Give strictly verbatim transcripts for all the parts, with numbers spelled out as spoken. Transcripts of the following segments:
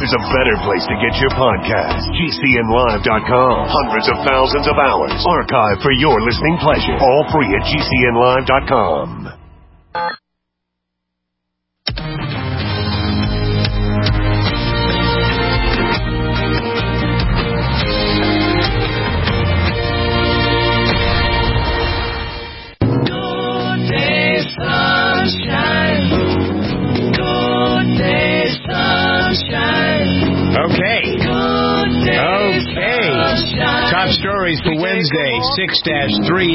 there's a better place to get your podcast. G C N live dot com. Hundreds of thousands of hours archived for your listening pleasure. All free at G C N live dot com. Okay. Okay. Top stories for Wednesday, six three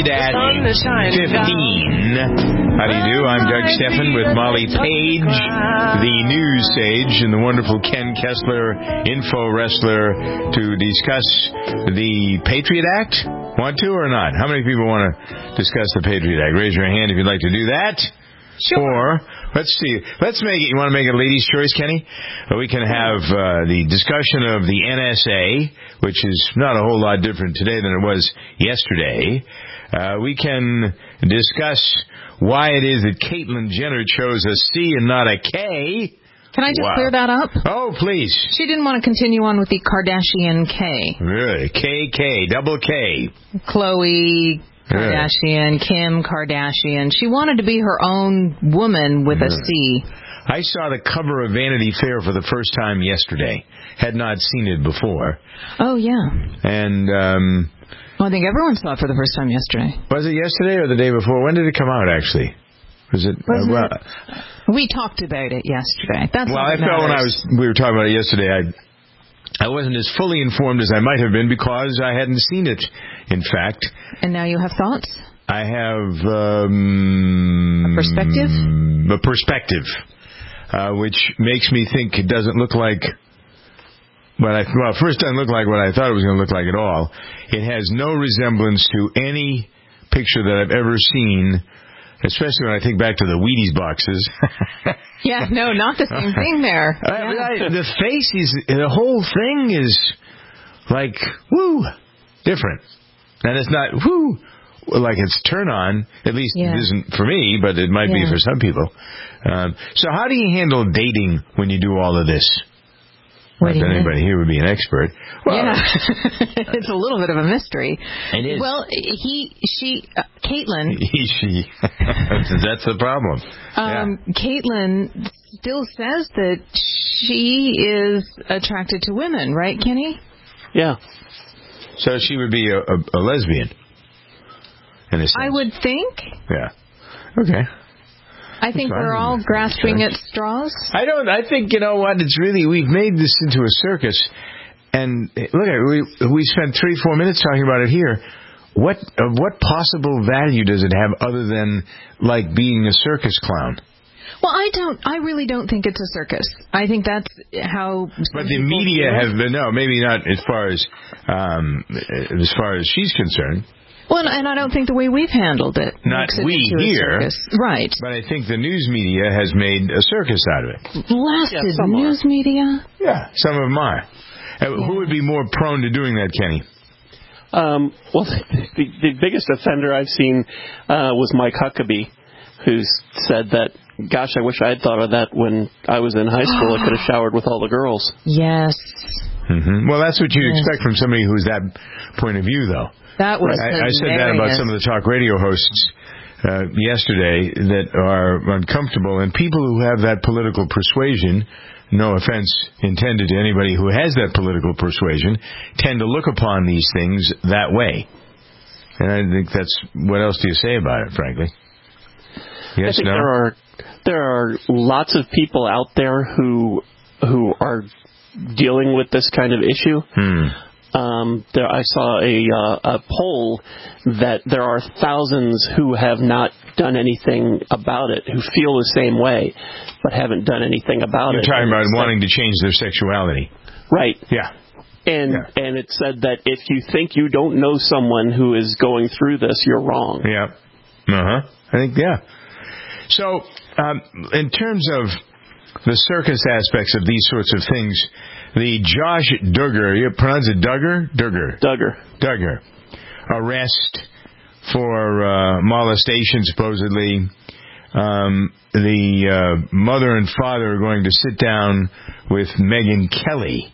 fifteen. How do you do? I'm Doug Steffen with Molly Page, the news sage, and the wonderful Ken Kessler, info wrestler, to discuss the Patriot Act. Want to or not? How many people want to discuss the Patriot Act? Raise your hand if you'd like to do that. Sure. Or, let's see, let's make it, you want to make it a ladies' choice, Kenny? Uh, we can have uh, the discussion of the N S A, which is not a whole lot different today than it was yesterday. Uh, we can discuss why it is that Caitlyn Jenner chose a C and not a K. Can I just Wow. clear that up? Oh, please. She didn't want to continue on with the Kardashian K. Really? K, K, double K. Khloe Kardashian, Kim Kardashian. She wanted to be her own woman with a C. I saw the cover of Vanity Fair for the first time yesterday. Had not seen it before. Oh, yeah. And, um... well, I think everyone saw it for the first time yesterday. Was it yesterday or the day before? When did it come out, actually? Was it... Was uh, well, it? We talked about it yesterday. That's well, all I that felt when I matters. was... We were talking about it yesterday, I... I wasn't as fully informed as I might have been because I hadn't seen it, in fact. And now you have thoughts? I have... Um, a perspective? A perspective, uh, which makes me think it doesn't look like... What I, well, first, it doesn't look like what I thought it was going to look like at all. It has no resemblance to any picture that I've ever seen, especially when I think back to the Wheaties boxes. Yeah, no, not the same thing there. I, I, the face is, the whole thing is like, woo, different. And it's not, woo, like it's turn on. At least yeah. it isn't for me, but it might yeah. be for some people. Um, so how do you handle dating when you do all of this? Not that anybody here would be an expert. Well, yeah, it's a little bit of a mystery. It is. Well, he, she, uh, Caitlyn. He, she. That's the problem. Um, yeah. Caitlyn still says that she is attracted to women, right, Kenny? Yeah. So she would be a, a, a lesbian, in a sense. I would think. Yeah. Okay. I think we're all grasping at straws. I don't. I think, you know what? It's really, we've made this into a circus. And look, we we spent three, four minutes talking about it here. What uh, what possible value does it have other than like being a circus clown? Well, I don't. I really don't think it's a circus. I think that's how. But the media have been, no, maybe not as far as um, as far as she's concerned. Well, and I don't think the way we've handled it. Not makes it we into a here. circus. Right. But I think the news media has made a circus out of it. Blasted yeah, news are. media? Yeah, some of them are. Uh, Yeah. Who would be more prone to doing that, Kenny? Um, well, the, the biggest offender I've seen uh, was Mike Huckabee, who said that, gosh, I wish I had thought of that when I was in high school. I could have showered with all the girls. Yes. Mm-hmm. Well, that's what you'd yes. expect from somebody who's that point of view, though. That was I, I said that about some of the talk radio hosts uh, yesterday that are uncomfortable, and people who have that political persuasion, no offense intended to anybody who has that political persuasion, tend to look upon these things that way. And I think that's, what else do you say about it, frankly? Yes, I think no? there are there are lots of people out there who who are dealing with this kind of issue. Hmm. Um, there, I saw a, uh, a poll that there are thousands who have not done anything about it, who feel the same way, but haven't done anything about You're it. talking about It's wanting to change their sexuality. Right. Yeah. And yeah. and it said that if you think you don't know someone who is going through this, you're wrong. Yeah. Uh-huh. I think, yeah. So, um, in terms of the circus aspects of these sorts of things, the Josh Duggar, you pronounce it Duggar? Duggar. Duggar. Duggar. Arrest for uh, molestation, supposedly. um, the uh, mother and father are going to sit down with Megyn Kelly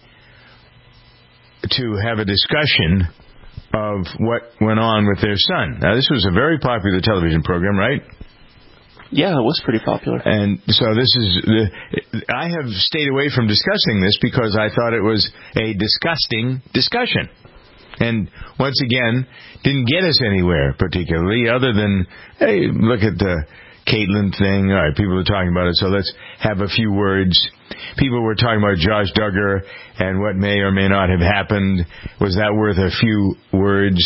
to have a discussion of what went on with their son. Now, this was a very popular television program, right? Yeah, it was pretty popular. And so this is, the, I have stayed away from discussing this because I thought it was a disgusting discussion. And once again, didn't get us anywhere particularly, other than, hey, look at the Caitlyn thing. All right, people are talking about it, so let's have a few words. People were talking about Josh Duggar and what may or may not have happened. Was that worth a few words?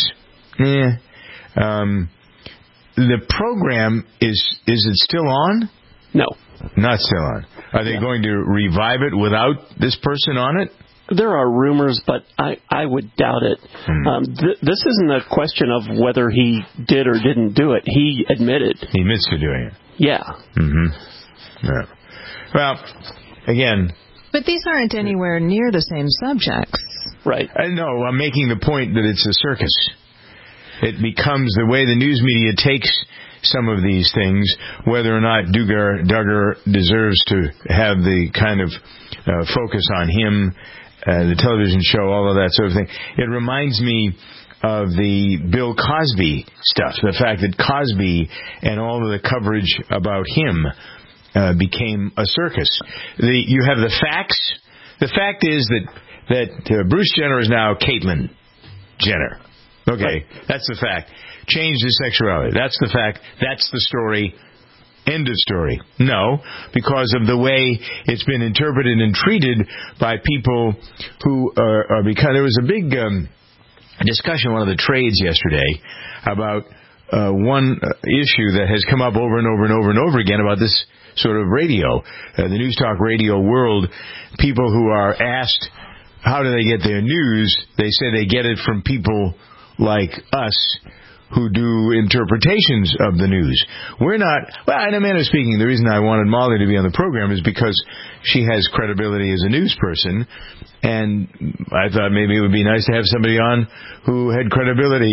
Eh. Um... The program, is is it still on? No. Not still on. Are they yeah. going to revive it without this person on it? There are rumors, but I, I would doubt it. Hmm. Um, th- this isn't a question of whether he did or didn't do it. He admitted. He admits to doing it. Yeah. Mm-hmm. Yeah. Well, again... But these aren't anywhere near the same subjects. Right. I know. I'm making the point that it's a circus. It becomes the way the news media takes some of these things, whether or not Duggar, Duggar deserves to have the kind of uh, focus on him, uh, the television show, all of that sort of thing. It reminds me of the Bill Cosby stuff, the fact that Cosby and all of the coverage about him uh, became a circus. The, you have the facts. The fact is that, that uh, Bruce Jenner is now Caitlyn Jenner. Okay, that's the fact. Changed his sexuality. That's the fact. That's the story. End of story. No, because of the way it's been interpreted and treated by people who are, are because there was a big um, discussion in one of the trades yesterday about uh, one issue that has come up over and over and over and over again about this sort of radio, uh, the news talk radio world. People who are asked how do they get their news, they say they get it from people like us who do interpretations of the news. We're not, well, in a manner of speaking, the reason I wanted Molly to be on the program is because she has credibility as a news person, and I thought maybe it would be nice to have somebody on who had credibility.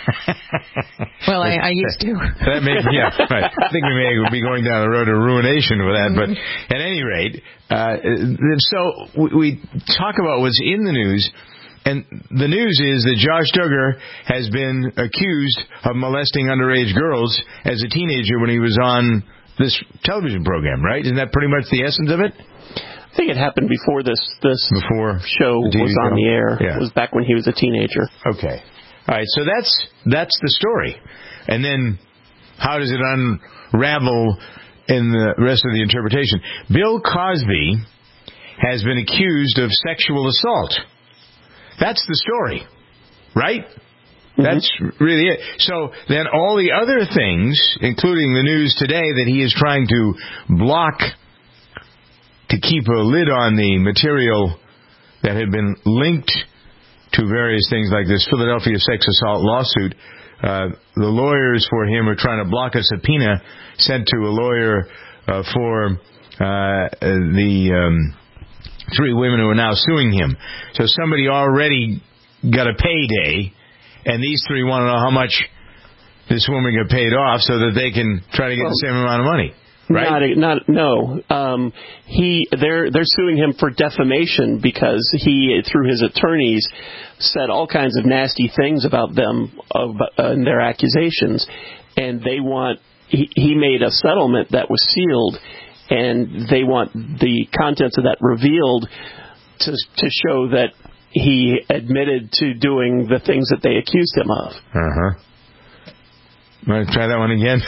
Well, I, I used to. That may, yeah, right. I think we may be going down the road to ruination with that, but at any rate, uh, so we, we talk about what's in the news. And the news is that Josh Duggar has been accused of molesting underage girls as a teenager when he was on this television program, right? Isn't that pretty much the essence of it? I think it happened before this this before show was on show? the air. Yeah. It was back when he was a teenager. Okay. All right, so that's that's the story. And then how does it unravel in the rest of the interpretation? Bill Cosby has been accused of sexual assault. That's the story, right? Mm-hmm. That's really it. So then all the other things, including the news today that he is trying to block to keep a lid on the material that had been linked to various things like this Philadelphia sex assault lawsuit, uh, the lawyers for him are trying to block a subpoena sent to a lawyer uh, for uh, the... Um, three women who are now suing him. So somebody already got a payday, and these three want to know how much this woman got paid off so that they can try to get well, the same amount of money. Right? Not, not no. Um, he they're they're suing him for defamation because he, through his attorneys, said all kinds of nasty things about them of uh, in their accusations, and they want he, he made a settlement that was sealed. And they want the contents of that revealed to to show that he admitted to doing the things that they accused him of. Uh-huh. Want to try that one again?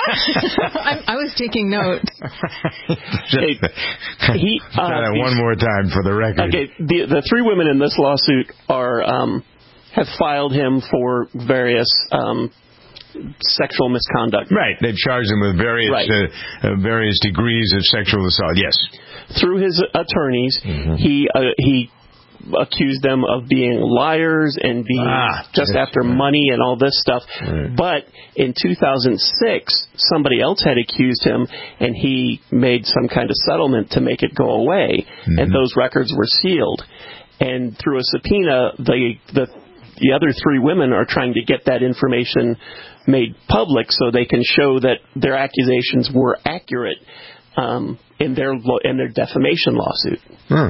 I, I was taking notes. Hey, he, uh, try that one more time for the record. Okay, the the three women in this lawsuit are um, have filed him for various um, sexual misconduct. Right. They've charged him with various right. uh, uh, various degrees of sexual assault. Yes. Through his attorneys, mm-hmm. he uh, he accused them of being liars and being ah, just after right. money and all this stuff. Right. But in two thousand six, somebody else had accused him, and he made some kind of settlement to make it go away. Mm-hmm. And those records were sealed. And through a subpoena, the the the other three women are trying to get that information made public so they can show that their accusations were accurate um, in their lo- in their defamation lawsuit. Hmm.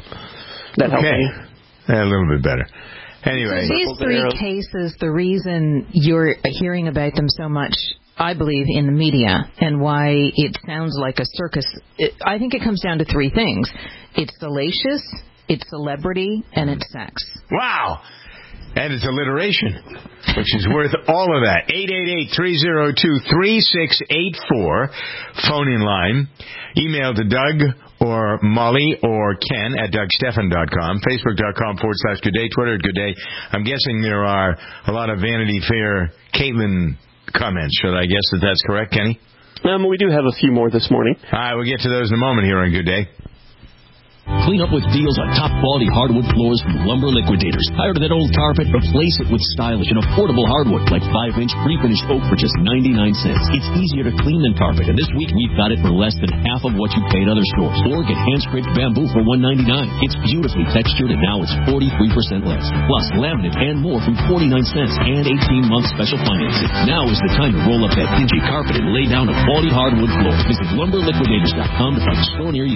That helped okay. me. Yeah, a little bit better. Anyway, so these three cases, the reason you're hearing about them so much, I believe, in the media, and why it sounds like a circus, it, I think it comes down to three things. It's salacious, it's celebrity, and it's sex. Wow. And it's alliteration, which is worth all of that. eight eight eight, three oh two, three six eight four, phone in line. Email to Doug or Molly or Ken at doug stephan dot com, facebook.com forward slash good day, Twitter at good day. I'm guessing there are a lot of Vanity Fair Caitlin comments. Should I guess that that's correct, Kenny? Um, we do have a few more this morning. All right, we'll get to those in a moment here on Good Day. Clean up with deals on top-quality hardwood floors from Lumber Liquidators. Tired of that old carpet? Replace it with stylish and affordable hardwood like five-inch pre-finished oak for just ninety-nine cents. It's easier to clean than carpet, and this week we've got it for less than half of what you pay at other stores. Or get hand-scraped bamboo for one ninety-nine. It's beautifully textured, and now it's forty-three percent less. Plus, laminate and more from forty-nine cents and eighteen month special financing. Now is the time to roll up that dingy carpet and lay down a quality hardwood floor. Visit lumber liquidators dot com to find a store near you.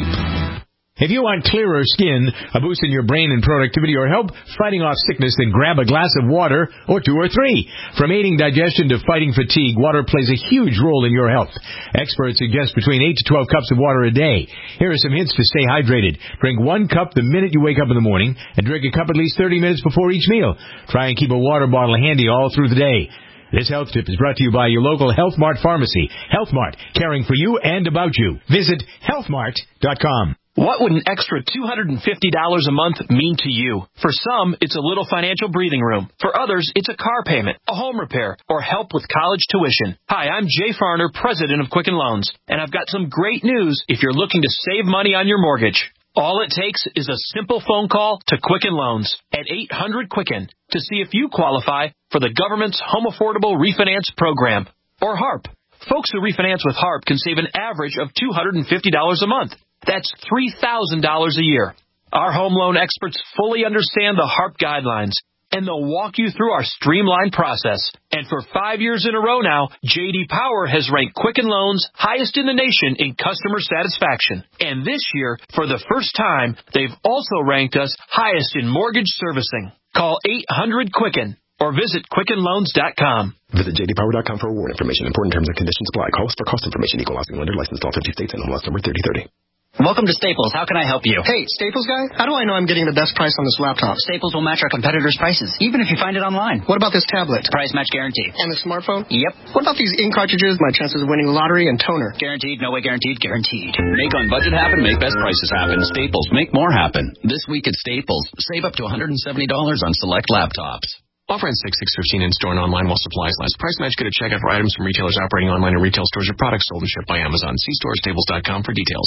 If you want clearer skin, a boost in your brain and productivity, or help fighting off sickness, then grab a glass of water or two or three. From aiding digestion to fighting fatigue, water plays a huge role in your health. Experts suggest between eight to twelve cups of water a day. Here are some hints to stay hydrated. Drink one cup the minute you wake up in the morning, and drink a cup at least thirty minutes before each meal. Try and keep a water bottle handy all through the day. This health tip is brought to you by your local Health Mart pharmacy. Health Mart, caring for you and about you. Visit health mart dot com. What would an extra two hundred fifty dollars a month mean to you? For some, it's a little financial breathing room. For others, it's a car payment, a home repair, or help with college tuition. Hi, I'm Jay Farner, president of Quicken Loans, and I've got some great news if you're looking to save money on your mortgage. All it takes is a simple phone call to Quicken Loans at eight hundred Quicken to see if you qualify for the government's Home Affordable Refinance Program, or HARP. Folks who refinance with HARP can save an average of two hundred fifty dollars a month. That's three thousand dollars a year. Our home loan experts fully understand the HARP guidelines, and they'll walk you through our streamlined process. And for five years in a row now, J D Power has ranked Quicken Loans highest in the nation in customer satisfaction. And this year, for the first time, they've also ranked us highest in mortgage servicing. Call eight hundred Quicken or visit quicken loans dot com. Visit j d power dot com for award information. Important terms and conditions apply. Call us for cost information. Equal housing lender licensed in all fifty states and M L S number thirty thirty. Welcome to Staples. How can I help you? Hey, Staples guy, how do I know I'm getting the best price on this laptop? Staples will match our competitors' prices, even if you find it online. What about this tablet? Price match guaranteed. And the smartphone? Yep. What about these ink cartridges, my chances of winning the lottery, and toner? Guaranteed, no way guaranteed, guaranteed. Make on budget happen, make best prices happen. Staples, make more happen. This week at Staples, save up to one hundred seventy dollars on select laptops. Offer ends six six fifteen in store and online while supplies last. Price match good at checkout for items from retailers operating online and retail stores or products sold and shipped by Amazon. See store staples dot com for details.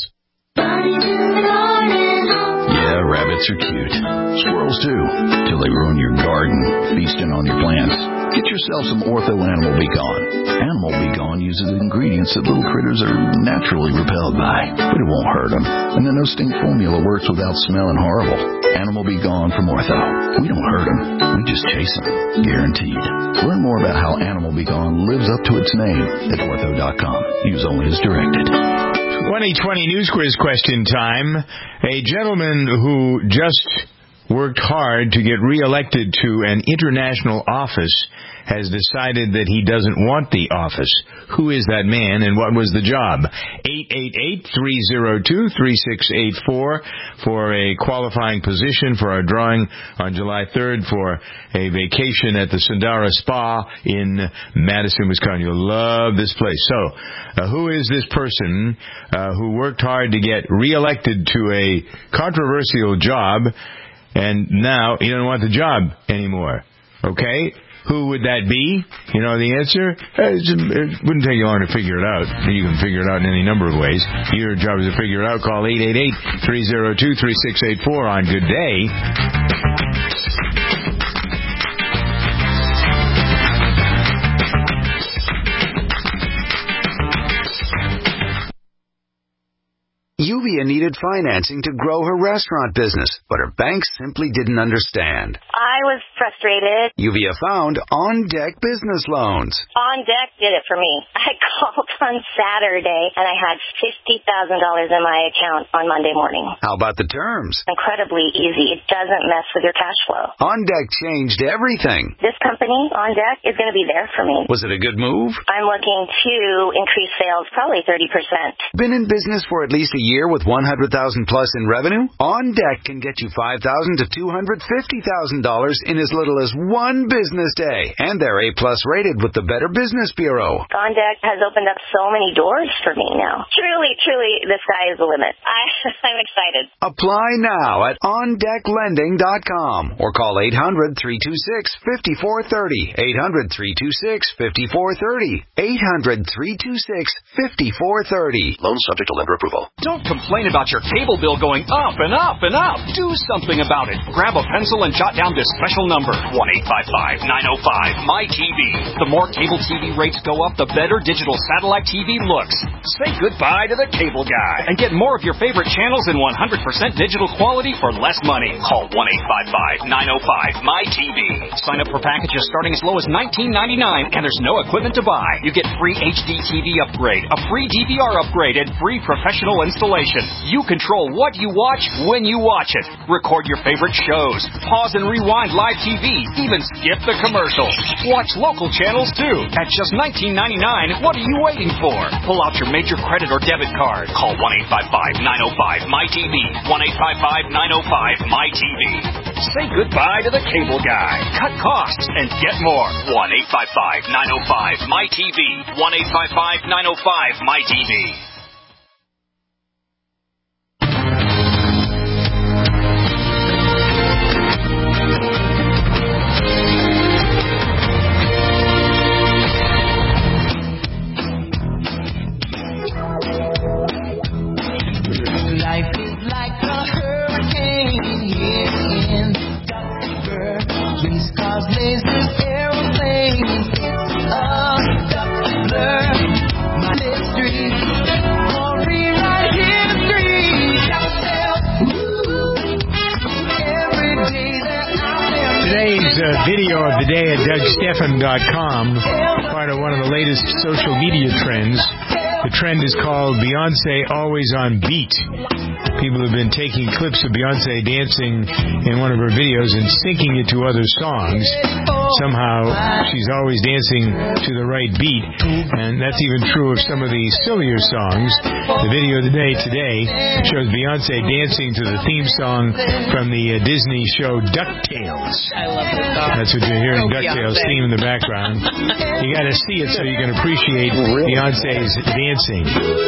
Yeah, rabbits are cute. Squirrels too, till they ruin your garden, feasting on your plants. Get yourself some Ortho Animal Be Gone. Animal Be Gone uses ingredients that little critters are naturally repelled by, but it won't hurt them. And the no-stink formula works without smelling horrible. Animal Be Gone from Ortho. We don't hurt them, we just chase them. Guaranteed. Learn more about how Animal Be Gone lives up to its name at ortho dot com. Use only as directed. twenty twenty News Quiz question time. A gentleman who just worked hard to get reelected to an international office has decided that he doesn't want the office. Who is that man and what was the job? eight eight eight, three oh two, three six eight four for a qualifying position for our drawing on July third for a vacation at the Sundara Spa in Madison, Wisconsin. You'll love this place. So, uh, who is this person uh, who worked hard to get reelected to a controversial job, and now he doesn't want the job anymore? Okay? Who would that be? You know the answer? It wouldn't take you long to figure it out. You can figure it out in any number of ways. Your job is to figure it out. Call eight eight eight, three oh two, three six eight four on Good Day. You Yuvia needed financing to grow her restaurant business, but her bank simply didn't understand. I was frustrated. Yuvia found On Deck Business Loans. On Deck did it for me. I called on Saturday, and I had fifty thousand dollars in my account on Monday morning. How about the terms? Incredibly easy. It doesn't mess with your cash flow. On Deck changed everything. This company, On Deck, is going to be there for me. Was it a good move? I'm looking to increase sales probably thirty percent. Been in business for at least a year with one hundred thousand dollars plus in revenue? On Deck can get you five thousand dollars to two hundred fifty thousand dollars in as little as one business day. And they're A plus rated with the Better Business Bureau. On Deck has opened up so many doors for me now. Truly, truly, the sky is the limit. I, I'm excited. Apply now at on deck lending dot com or call eight hundred, three two six, five four three zero. eight hundred, three two six, five four three zero. eight hundred, three two six, five four three zero. Loan subject to lender approval. Don't complain about your cable bill going up and up and up. Do something about it. Grab a pencil and jot down this special number, one eight five five, nine oh five, M Y T V. The more cable T V rates go up, the better digital satellite T V looks. Say goodbye to the cable guy and get more of your favorite channels in one hundred percent digital quality for less money. Call one eight five five, nine oh five, M Y T V. Sign up for packages starting as low as nineteen ninety-nine, and there's no equipment to buy. You get free H D T V upgrade, a free D V R upgrade, and free professional installation. You control what you watch when you watch it. Record your favorite shows. Pause and rewind live T V. Even skip the commercials. Watch local channels too. At just nineteen ninety-nine, what are you waiting for? Pull out your major credit or debit card. Call one eight five five, nine oh five, M Y T V. one eight five five, nine oh five, M Y T V. Say goodbye to the cable guy. Cut costs and get more. one eight five five, nine oh five, M Y T V. one eight five five, nine oh five, M Y T V. Life is like a hurricane here in Duckburg. Police cars, lasers, aeroplanes. It's a duck blur. My mystery. Or rewrite history. Every day they're out there. Today's uh, video of the day at Doug Stephan dot com, part of one of the latest social media trends. The trend is called Beyonce Always on Beat. People have been taking clips of Beyonce dancing in one of her videos and syncing it to other songs. Somehow, she's always dancing to the right beat, and that's even true of some of the sillier songs. The video of the day today shows Beyonce dancing to the theme song from the uh, Disney show DuckTales. I love this song. That's what you're hearing, Oh, DuckTales Beyonce. theme in the background. You got to see it so you can appreciate Beyonce's dancing.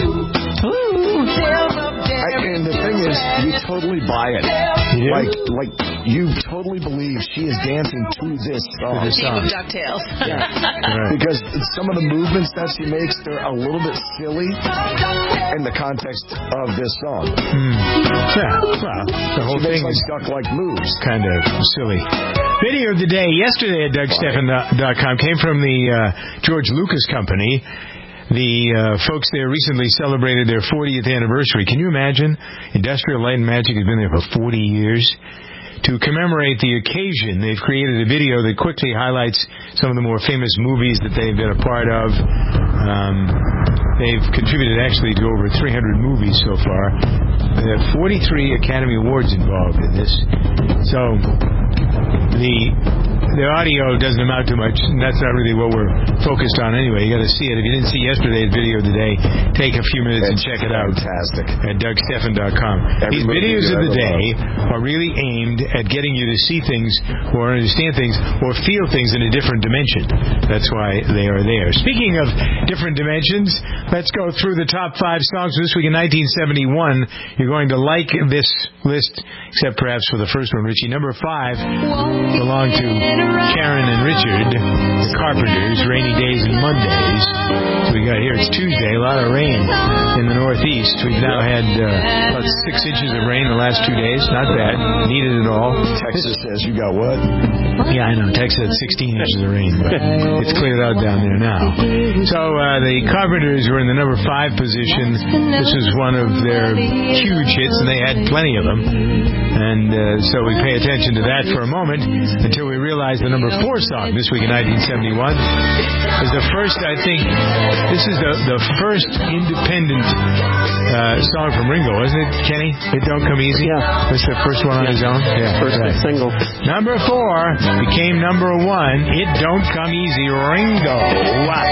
I, and the thing is, you totally buy it. You do? Like, like you totally believe she is dancing to this song. The theme of DuckTales. Yeah. Right. Because some of the movements that she makes, they're a little bit silly in the context of this song. Hmm. Yeah, well, the whole she thing makes is like duck-like moves. kind of silly. Video of the day yesterday at Doug Stephan dot com came from the uh, George Lucas Company. The uh, folks there recently celebrated their fortieth anniversary. Can you imagine? Industrial Light and Magic has been there for forty years. To commemorate the occasion, they've created a video that quickly highlights some of the more famous movies that they've been a part of. Um, they've contributed actually to over three hundred movies so far. They have forty-three Academy Awards involved in this. So the the audio doesn't amount to much, and that's not really what we're focused on anyway. You got to see it. If you didn't see yesterday's video of the day, take a few minutes It's and check it out. fantastic. At Doug Stephan dot com. Every These movie videos you of the ever day are really aimed at getting you to see things or understand things or feel things in a different dimension. That's why they are there. Speaking of different dimensions, let's go through the top five songs this week in nineteen seventy-one. You're going to like this list, except perhaps for the first one, Richie. Number five belonged to Karen and Richard, the Carpenters, Rainy Days and Mondays. So we got here, it's Tuesday, a lot of rain in the Northeast. We've now had uh, about six inches of rain the last two days. Not bad. Needed it all. Texas says you got what? Yeah, I know. Texas had sixteen inches of rain, but it's cleared out down there now. So uh, the Carpenters were in the number five position. This was one of their huge hits, and they had plenty of them. And uh, so we pay attention to that for a moment until we realize the number four song this week in nineteen seventy-one is the first, I think, this is the, the first independent uh, song from Ringo, wasn't it, Kenny? It Don't Come Easy? Yeah. This is the first one on yeah. his own? Yeah. First right. single. Number four became number one. It Don't Come Easy, Ringo. Wow.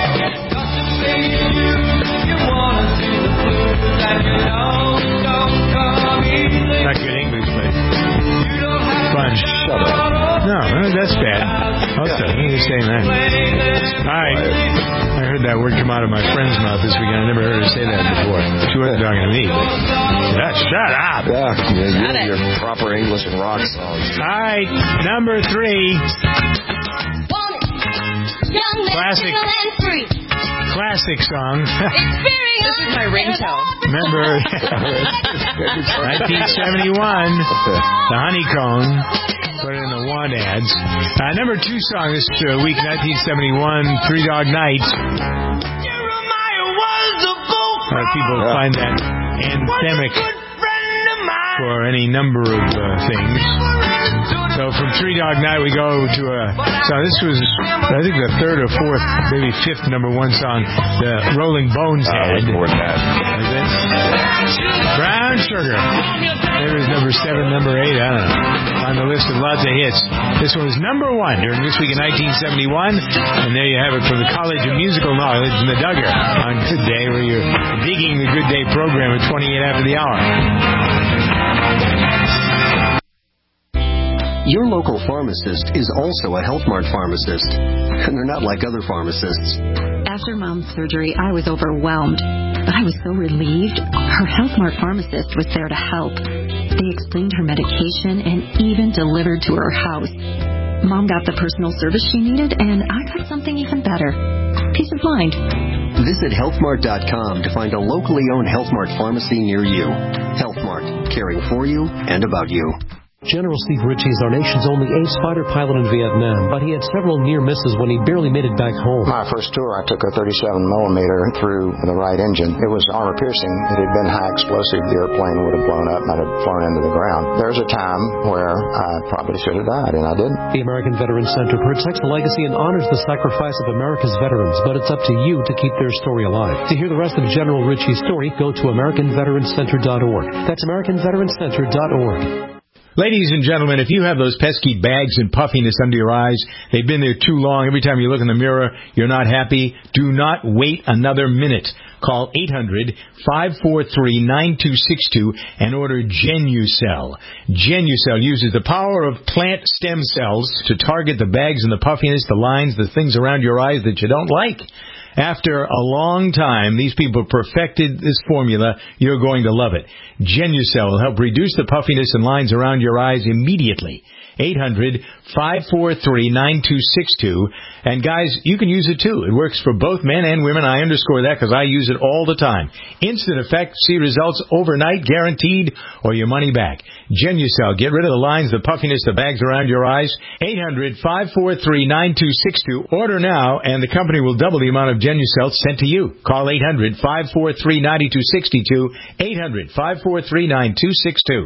Not good English, but fun. Shut up. No, that's bad. Okay, I'm just saying that. All right. I heard that word come out of my friend's mouth this weekend. I never heard her say that before. She wasn't talking to me. But, shut up. Yeah, yeah, you and your proper English and rock songs. All right, number three. Classic. Classic song. This is my ringtone. Remember, nineteen seventy-one, the Honeycomb. Put it in the want ads. Uh, number two song this uh, week, nineteen seventy-one, Three Dog Night. Uh, people find that anthemic for any number of uh, things. So from Three Dog Night we go to a... So this was, I think, the third or fourth, maybe fifth number one song the Rolling Bones had. Uh, more than that. Is it? Brown Sugar. Maybe it was number seven, number eight, I don't know. On the list of lots of hits. This one was number one during this week in nineteen seventy-one. And there you have it from the College of Musical Knowledge in the Duggar on Good Day, where you're digging the Good Day program at twenty-eight after the hour. Your local pharmacist is also a Health Mart pharmacist, and they're not like other pharmacists. After Mom's surgery, I was overwhelmed, but I was so relieved. Her Health Mart pharmacist was there to help. They explained her medication and even delivered to her house. Mom got the personal service she needed, and I got something even better. Peace of mind. Visit health mart dot com to find a locally owned Health Mart pharmacy near you. Health Mart, caring for you and about you. General Steve Ritchie is our nation's only ace fighter pilot in Vietnam, but he had several near misses when he barely made it back home. My first tour, I took a thirty-seven millimeter through the right engine. It was armor piercing. It had been high explosive. The airplane would have blown up and I'd have flown into the ground. There was a time where I probably should have died, and I didn't. The American Veterans Center protects the legacy and honors the sacrifice of America's veterans, but it's up to you to keep their story alive. To hear the rest of General Ritchie's story, go to american veterans center dot org. That's american veterans center dot org. Ladies and gentlemen, if you have those pesky bags and puffiness under your eyes, they've been there too long. Every time you look in the mirror, you're not happy. Do not wait another minute. Call eight hundred, five four three, nine two six two and order Genucel. Genucel uses the power of plant stem cells to target the bags and the puffiness, the lines, the things around your eyes that you don't like. After a long time, these people perfected this formula. You're going to love it. Genucel will help reduce the puffiness and lines around your eyes immediately. eight hundred, five four three, nine two six two. And guys, you can use it too. It works for both men and women. I underscore that because I use it all the time. Instant effect. See results overnight, guaranteed, or your money back. Genucel. Get rid of the lines, the puffiness, the bags around your eyes. eight hundred, five four three, nine two six two. Order now, and the company will double the amount of Genucel sent to you. Call eight hundred, five four three, nine two six two. eight hundred, five four three, nine two six two.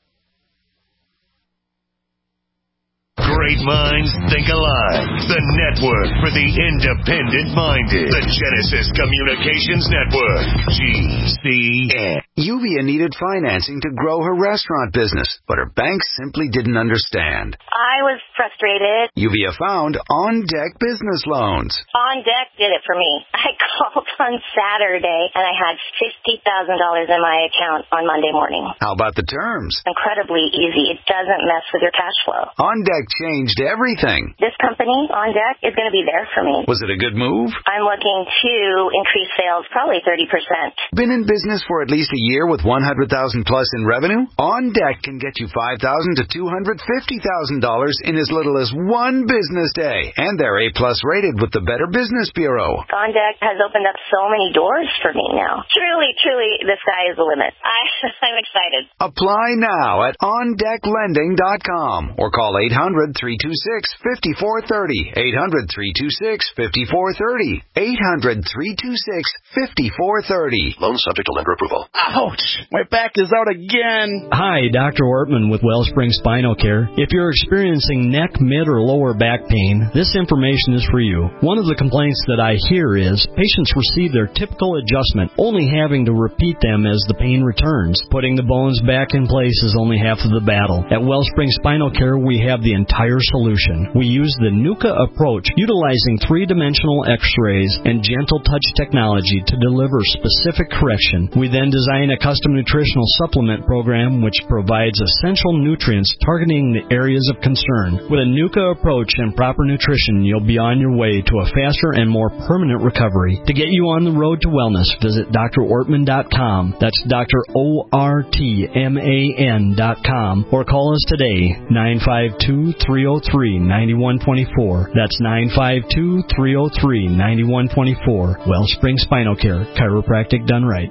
Great minds think alike. The network for the independent-minded. The Genesis Communications Network. G C N. Yuvia needed financing to grow her restaurant business, but her bank simply didn't understand. I was frustrated. Yuvia found On Deck Business Loans. On Deck did it for me. I called on Saturday, and I had fifty thousand dollars in my account on Monday morning. How about the terms? Incredibly easy. It doesn't mess with your cash flow. On Deck changed everything. This company, On Deck, is going to be there for me. Was it a good move? I'm looking to increase sales probably thirty percent. Been in business for at least a year with one hundred thousand dollars plus in revenue? On Deck can get you five thousand dollars to two hundred fifty thousand dollars in as little as one business day. And they're A plus rated with the Better Business Bureau. On Deck has opened up so many doors for me now. Truly, truly, the sky is the limit. I, I'm excited. Apply now at on deck lending dot com or call eight hundred, three two six, five four three zero. eight hundred, three two six, five four three zero. eight hundred, three two six, five four three zero. Loan subject to lender approval. Ouch! My back is out again. Hi, Doctor Ortman with Wellspring Spinal Care. If you're experiencing neck, mid, or lower back pain, this information is for you. One of the complaints that I hear is patients receive their typical adjustment, only having to repeat them as the pain returns. Putting the bones back in place is only half of the battle. At Wellspring Spinal Care, we have the entire solution. We use the NUCA approach, utilizing three-dimensional x-rays and gentle touch technology to deliver specific correction. We then design a custom nutritional supplement program which provides essential nutrients targeting the areas of concern. With a NUCA approach and proper nutrition, you'll be on your way to a faster and more permanent recovery. To get you on the road to wellness, visit D R ortman dot com. That's Doctor O R T M A N dot com. Or call us today, nine five two, three oh three, nine one two four. That's nine five two, three oh three, nine one two four. Wellspring Spinal Care, chiropractic done right.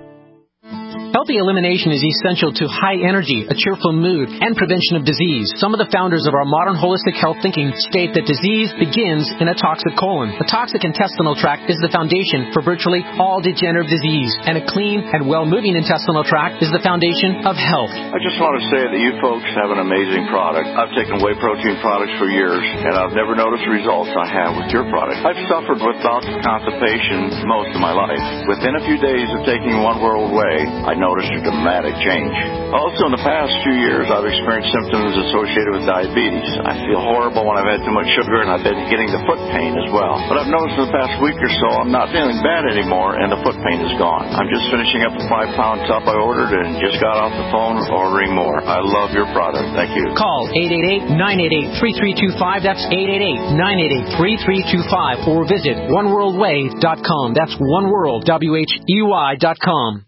Healthy elimination is essential to high energy, a cheerful mood, and prevention of disease. Some of the founders of our modern holistic health thinking state that disease begins in a toxic colon. The toxic intestinal tract is the foundation for virtually all degenerative disease, and a clean and well-moving intestinal tract is the foundation of health. I just want to say that you folks have an amazing product. I've taken whey protein products for years, and I've never noticed the results I have with your product. I've suffered with bouts of constipation most of my life. Within a few days of taking One World Whey, I noticed a dramatic change. Also, in the past few years, I've experienced symptoms associated with diabetes. I feel horrible when I've had too much sugar, and I've been getting the foot pain as well. But I've noticed in the past week or so, I'm not feeling bad anymore, and the foot pain is gone. I'm just finishing up a five-pound tub I ordered and just got off the phone ordering more. I love your product. Thank you. Call eight eight eight, nine eight eight, three three two five. That's eight eight eight, nine eight eight, three three two five. Or visit one world way dot com. That's oneworld, W H E Y dot com.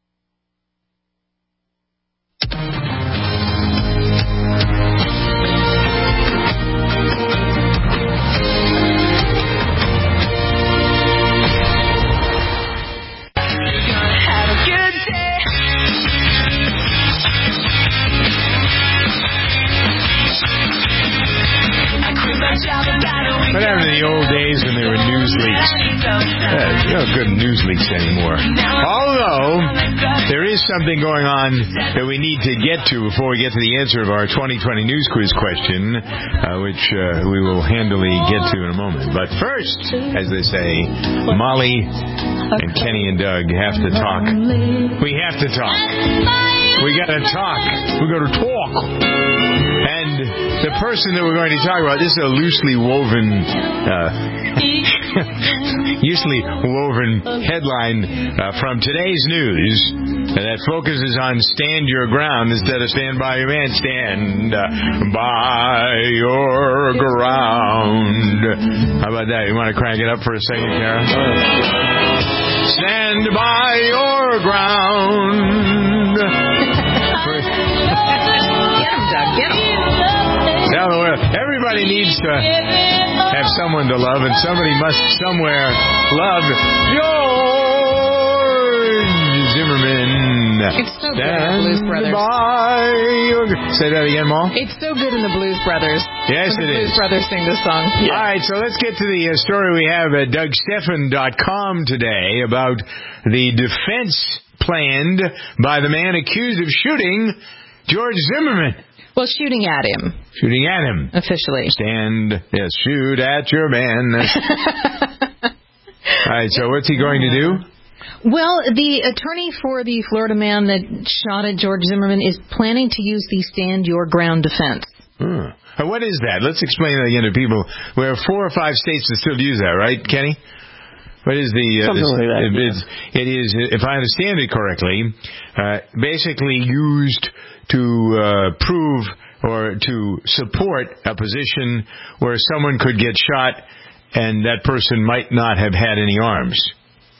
What happened to the old days when there were news leaks? Yeah, no good news leaks anymore. Although, there is something going on that we need to get to before we get to the answer of our twenty twenty news quiz question, uh, which uh, we will handily get to in a moment. But first, as they say, Molly and Kenny and Doug have to talk. We have to talk. We got to talk. We got to talk. And the person that we're going to talk about, this is a loosely woven, uh, loosely woven headline uh, from today's news that focuses on stand your ground instead of stand by your man. Stand uh, by your ground. How about that? You want to crank it up for a second, Kara? Stand by your ground. Get him, Doug. Get him. Now, everybody needs to have someone to love, and somebody must somewhere love George Zimmerman. It's so good in the Blues Brothers. Say that again, Mom. It's so good in the Blues Brothers. Yes, when it the Blues is. Brothers sing this song. Yeah. All right, so let's get to the uh, story we have at Doug Stephan dot com today about the defense planned by the man accused of shooting George Zimmerman. Well, shooting at him. Shooting at him. Officially. Stand, yes, shoot at your man. All right, so what's he going to do? Well, the attorney for the Florida man that shot at George Zimmerman is planning to use the stand your ground defense. Hmm. And what is that? Let's explain that again to people. We have four or five states that still use that, right, Kenny? What is the... Uh, Something this, like that. It, it's, it is, if I understand it correctly, uh, basically used to uh, prove or to support a position where someone could get shot and that person might not have had any arms.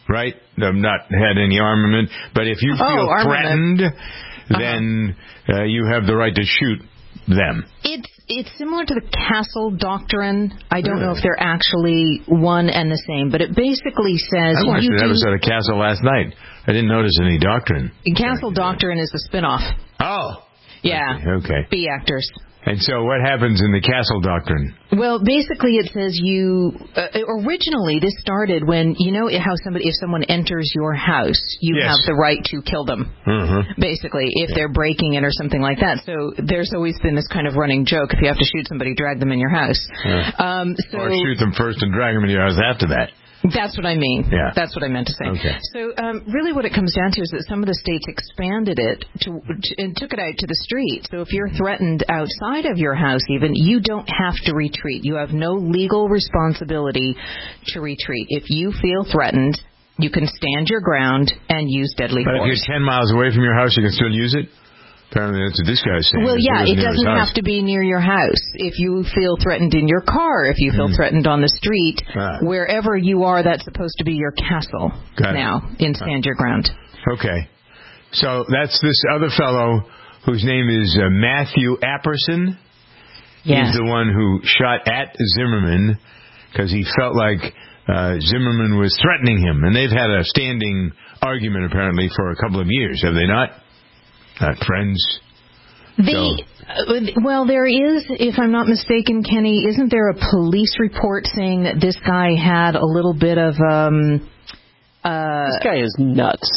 right? I've not had any armament. But if you feel oh, threatened, uh-huh. then uh, you have the right to shoot them. It's it's similar to the Castle Doctrine. I don't really? know if they're actually one and the same, but it basically says... I watched you an do, episode of Castle last night. I didn't notice any doctrine. Castle Doctrine is the spinoff. Oh. Yeah. Okay. B actors. And so what happens in the Castle Doctrine? Well, basically it says you... Uh, originally, this started when, you know how somebody, if someone enters your house, you yes. have the right to kill them, mm-hmm. basically, if yeah. they're breaking it or something like that. So there's always been this kind of running joke, if you have to shoot somebody, drag them in your house. Yeah. Um, so, or shoot them first and drag them in your house after that. That's what I mean. Yeah. That's what I meant to say. Okay. So um, really what it comes down to is that some of the states expanded it to, to, and took it out to the street. So if you're threatened outside of your house even, you don't have to retreat. You have no legal responsibility to retreat. If you feel threatened, you can stand your ground and use deadly but force. But if you're ten miles away from your house, you can still use it? Apparently that's what this guy's saying. Well, yeah, it doesn't have to be near your house. If you feel threatened in your car, if you feel mm. threatened on the street, ah. wherever you are, that's supposed to be your castle Got now it. in Stand Your Ground. Okay. So that's this other fellow whose name is uh, Matthew Apperson. Yeah. He's the one who shot at Zimmerman because he felt like uh, Zimmerman was threatening him. And they've had a standing argument, apparently, for a couple of years, have they not? Not friends. The, so. uh, well, there is, if I'm not mistaken, Kenny, isn't there a police report saying that this guy had a little bit of... Um, uh, this guy is nuts.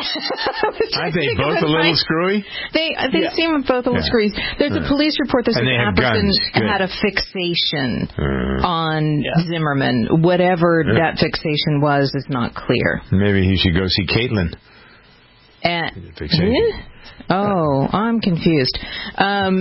Aren't they both a little screwy? They they yeah. seem both a little yeah. screwy. There's yeah. a police report that says Apperson had a fixation uh, on yeah. Zimmerman. Whatever yeah. that fixation was is not clear. Maybe he should go see Caitlin. And, yeah? Oh, I'm confused. Um,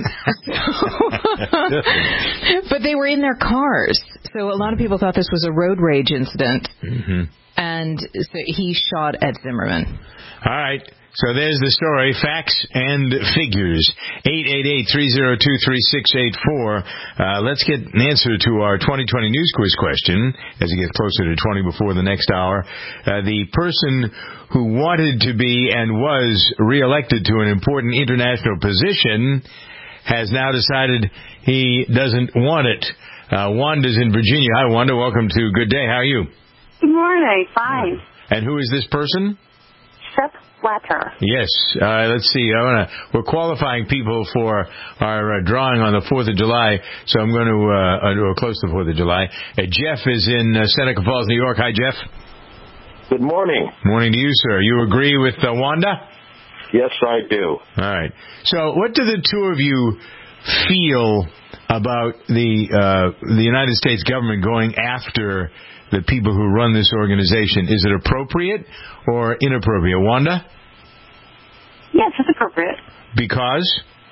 but they were in their cars, so a lot of people thought this was a road rage incident. Mm-hmm. And so he shot at Zimmerman. All right. So there's the story, facts and figures. eight eight eight, three oh two, three six eight four. Uh, let's get an answer to our twenty twenty news quiz question as it gets closer to twenty before the next hour. Uh, the person who wanted to be and was reelected to an important international position has now decided he doesn't want it. Uh, Wanda's in Virginia. Hi, Wanda. Welcome to Good Day. How are you? Good morning. Fine. And who is this person? Seth Flatter. Yes. Uh, let's see. I wanna, we're qualifying people for our uh, drawing on the fourth of July, so I'm going to, uh, or close to the fourth of July. Uh, Jeff is in uh, Seneca Falls, New York. Hi, Jeff. Good morning. Morning to you, sir. You agree with uh, Wanda? Yes, I do. All right. So what do the two of you feel about the uh, the United States government going after the people who run this organization? Is it appropriate or inappropriate? Wanda? Yes, it's appropriate. Because?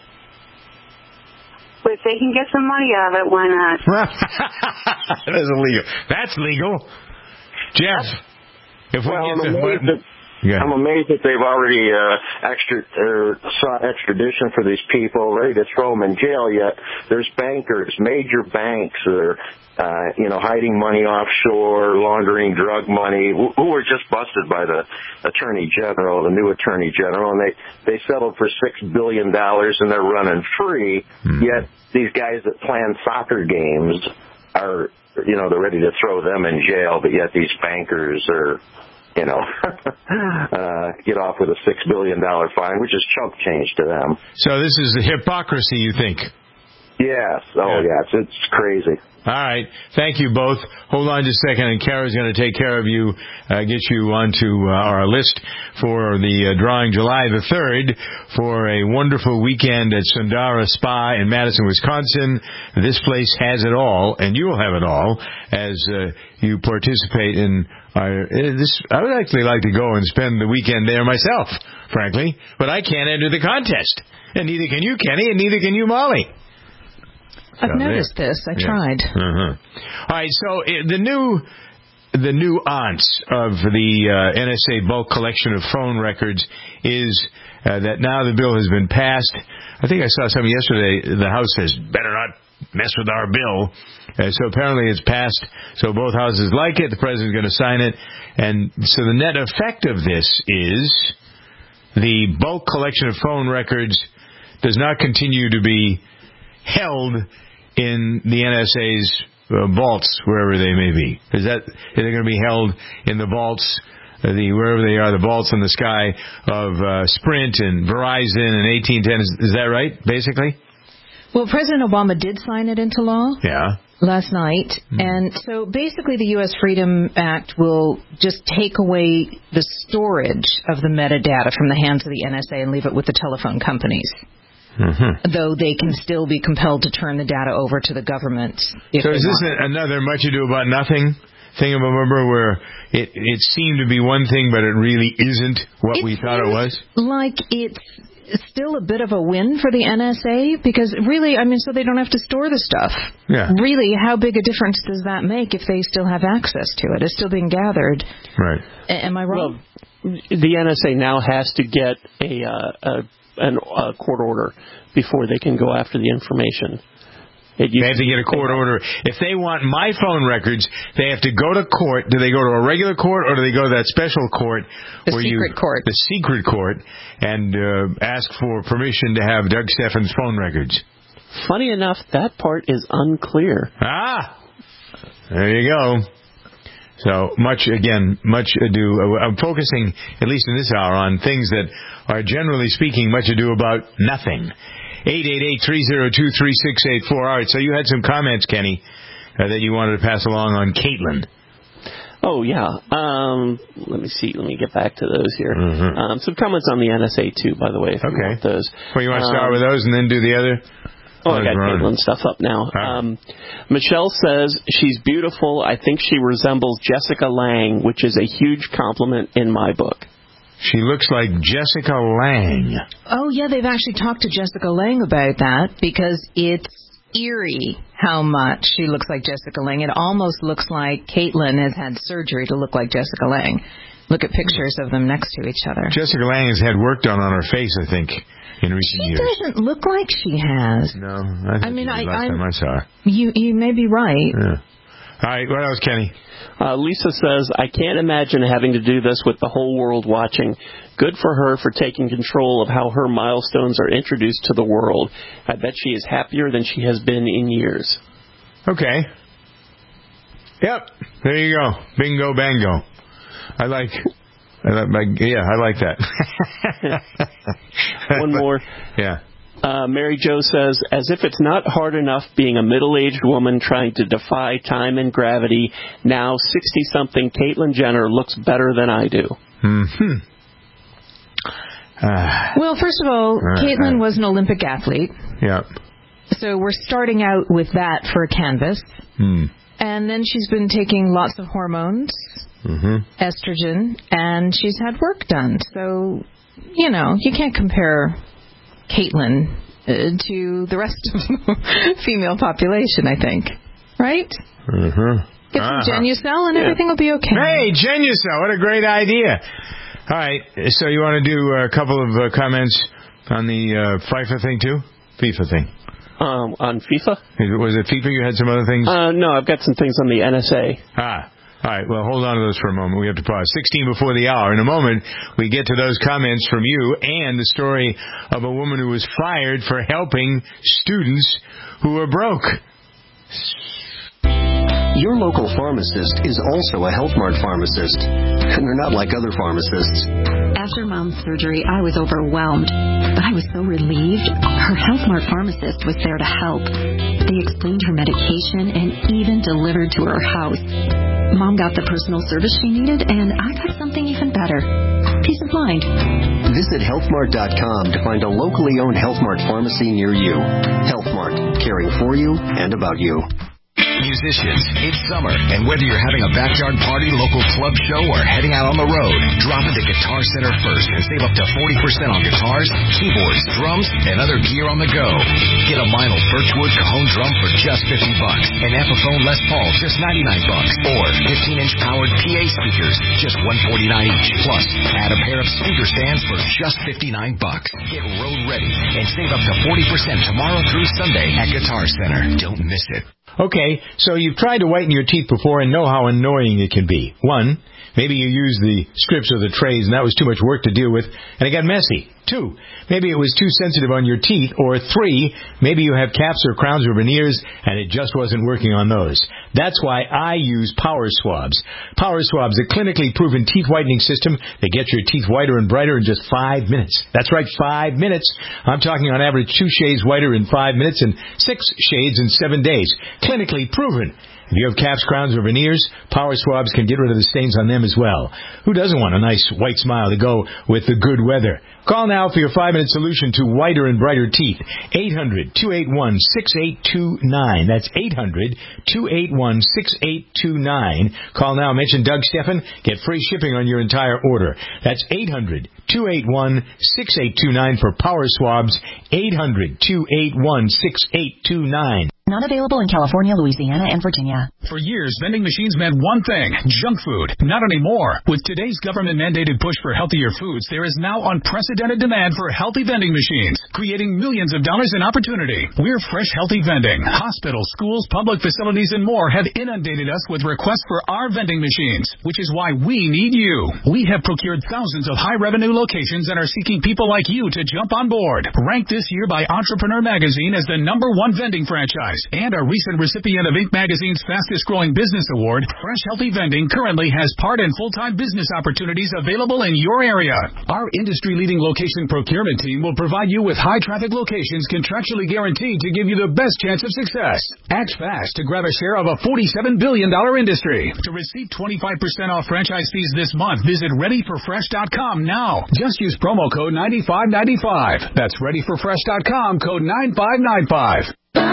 But if they can get some money out of it, why not? That's illegal. That's legal. Jeff, if we well, get the... Yeah. I'm amazed that they've already uh, extra, uh, sought extradition for these people, ready to throw them in jail, yet there's bankers, major banks that are, uh, you know, hiding money offshore, laundering drug money, who, who were just busted by the Attorney General, the new Attorney General, and they, they settled for six billion dollars and they're running free, hmm. yet these guys that plan soccer games are, you know, they're ready to throw them in jail, but yet these bankers are... you know, uh, get off with a six billion dollars fine, which is chump change to them. So this is the hypocrisy, you think? Yes. Oh, yeah. yes. It's crazy. All right. Thank you both. Hold on just a second, and Kara's going to take care of you, uh, get you onto uh, our list for the uh, drawing July the third for a wonderful weekend at Sundara Spa in Madison, Wisconsin. This place has it all, and you'll have it all as uh, you participate in our, uh, this. I would actually like to go and spend the weekend there myself, frankly, but I can't enter the contest, and neither can you, Kenny, and neither can you, Molly. I've so noticed there. this. I yeah. tried. Uh-huh. All right, so uh, the new the nuance of the uh, N S A bulk collection of phone records is uh, that now the bill has been passed. I think I saw something yesterday. The House says better not mess with our bill. Uh, so apparently it's passed. So both houses like it. The president's going to sign it. And so the net effect of this is the bulk collection of phone records does not continue to be held in the N S A's uh, vaults, wherever they may be. Is that, are they going to be held in the vaults, uh, the wherever they are, the vaults in the sky of uh, Sprint and Verizon and A T and T? Is, is that right, basically? Well, President Obama did sign it into law. Yeah. Last night. Mm. And so basically the U S Freedom Act will just take away the storage of the metadata from the hands of the N S A and leave it with the telephone companies. Mm-hmm. Though they can still be compelled to turn the data over to the government. If so is this want. another much ado about nothing thing of a number where it, it seemed to be one thing, but it really isn't what it we thought it was? Like it's still a bit of a win for the N S A because really, I mean, so they don't have to store the stuff. Yeah. Really, how big a difference does that make if they still have access to it? It's still being gathered. Right. A- am I wrong? Well, the N S A now has to get a, uh, a an uh, court order before they can go after the information. They have to get a court order. If they want my phone records, they have to go to court. Do they go to a regular court or do they go to that special court? The where secret you, court. The secret court, and uh, ask for permission to have Doug Steffens' phone records. Funny enough, that part is unclear. Ah! There you go. So, much, again, much ado. I'm focusing, at least in this hour, on things that are, generally speaking, much ado about nothing. eight eight eight, three oh two, three six eight four. All right, so you had some comments, Kenny, uh, that you wanted to pass along on Caitlin. Oh, yeah. Um, let me see. Let me get back to those here. Mm-hmm. Um, some comments on the N S A, too, by the way, if okay. you want those. Well, you want to start um, with those and then do the other? Oh, I got Caitlin stuff up now. Right. Um, Michelle says, she's beautiful. I think she resembles Jessica Lange, which is a huge compliment in my book. She looks like Jessica Lange. Oh, yeah, they've actually talked to Jessica Lange about that because it's eerie how much she looks like Jessica Lange. It almost looks like Caitlin has had surgery to look like Jessica Lange. Look at pictures of them next to each other. Jessica Lange has had work done on her face, I think, in recent she years. She doesn't look like she has. No, I, think I mean, I, last I, time I saw her. You, you may be right. Yeah. All right, what else, Kenny? Uh, Lisa says, I can't imagine having to do this with the whole world watching. Good for her for taking control of how her milestones are introduced to the world. I bet she is happier than she has been in years. Okay. Yep, there you go. Bingo, bango. I like... I like yeah, I like that. One more. Yeah. Uh, Mary Jo says, as if it's not hard enough being a middle-aged woman trying to defy time and gravity, now sixty-something Caitlyn Jenner looks better than I do. Mm-hmm. Uh, well, first of all, uh, Caitlyn uh, was an Olympic athlete. Yeah. So we're starting out with that for a canvas. Hmm. And then she's been taking lots of hormones, mm-hmm. estrogen, and she's had work done. So, you know, you can't compare Caitlyn uh, to the rest of the female population, I think. Right? Mm-hmm. Get some uh-huh. Genucel and yeah. everything will be okay. Hey, Genucel, what a great idea. All right, so you want to do a couple of uh, comments on the uh, FIFA thing, too? FIFA thing. Um, on FIFA? Was it FIFA? You had some other things? Uh, no, I've got some things on the N S A. Ah. All right, well, hold on to those for a moment. We have to pause. sixteen before the hour. In a moment, we get to those comments from you and the story of a woman who was fired for helping students who are broke. Your local pharmacist is also a Health Mart pharmacist, and they're not like other pharmacists. After Mom's surgery, I was overwhelmed, but I was so relieved. Her Health Mart pharmacist was there to help. They explained her medication and even delivered to her house. Mom got the personal service she needed, and I got something even better. Peace of mind. Visit health mart dot com to find a locally owned Health Mart pharmacy near you. Health Mart, caring for you and about you. musicians. It's summer, and whether you're having a backyard party, local club show, or heading out on the road, drop into Guitar Center first and save up to forty percent on guitars, keyboards, drums, and other gear on the go. Get a Meinl Birchwood Cajon drum for just fifty bucks, an Epiphone Les Paul just ninety-nine bucks, or fifteen inch powered P A speakers just one forty-nine each. Plus, add a pair of speaker stands for just fifty-nine bucks. Get road ready and save up to forty percent tomorrow through Sunday at Guitar Center. Don't miss it. Okay, so you've tried to whiten your teeth before and know how annoying it can be. One, maybe you used the strips or the trays and that was too much work to deal with and it got messy. Two, maybe it was too sensitive on your teeth. Or three, maybe you have caps or crowns or veneers and it just wasn't working on those. That's why I use Power Swabs. Power Swabs, a clinically proven teeth whitening system that gets your teeth whiter and brighter in just five minutes. That's right, five minutes. I'm talking on average two shades whiter in five minutes and six shades in seven days. Clinically proven. If you have caps, crowns, or veneers, Power Swabs can get rid of the stains on them as well. Who doesn't want a nice white smile to go with the good weather? Call now for your five-minute solution to whiter and brighter teeth. eight hundred, two eight one, six eight two nine. That's eight hundred, two eight one, six eight two nine. Call now. Mention Doug Steffen. Get free shipping on your entire order. That's eight hundred, two eight one, six eight two nine for Power Swabs. eight hundred, two eight one, six eight two nine. Not available in California, Louisiana, and Virginia. For years, vending machines meant one thing, junk food. Not anymore. With today's government-mandated push for healthier foods, there is now unprecedented demand for healthy vending machines, creating millions of dollars in opportunity. We're Fresh Healthy Vending. Hospitals, schools, public facilities, and more have inundated us with requests for our vending machines, which is why we need you. We have procured thousands of high-revenue locations and are seeking people like you to jump on board. Ranked this year by Entrepreneur Magazine as the number one vending franchise, and a recent recipient of Inc Magazine's Fastest Growing Business Award, Fresh Healthy Vending currently has part and full-time business opportunities available in your area. Our industry-leading location procurement team will provide you with high-traffic locations contractually guaranteed to give you the best chance of success. Act fast to grab a share of a forty-seven billion dollars industry. To receive twenty-five percent off franchise fees this month, visit ready for fresh dot com now. Just use promo code ninety-five ninety-five. That's ready for fresh dot com, code nine five nine five.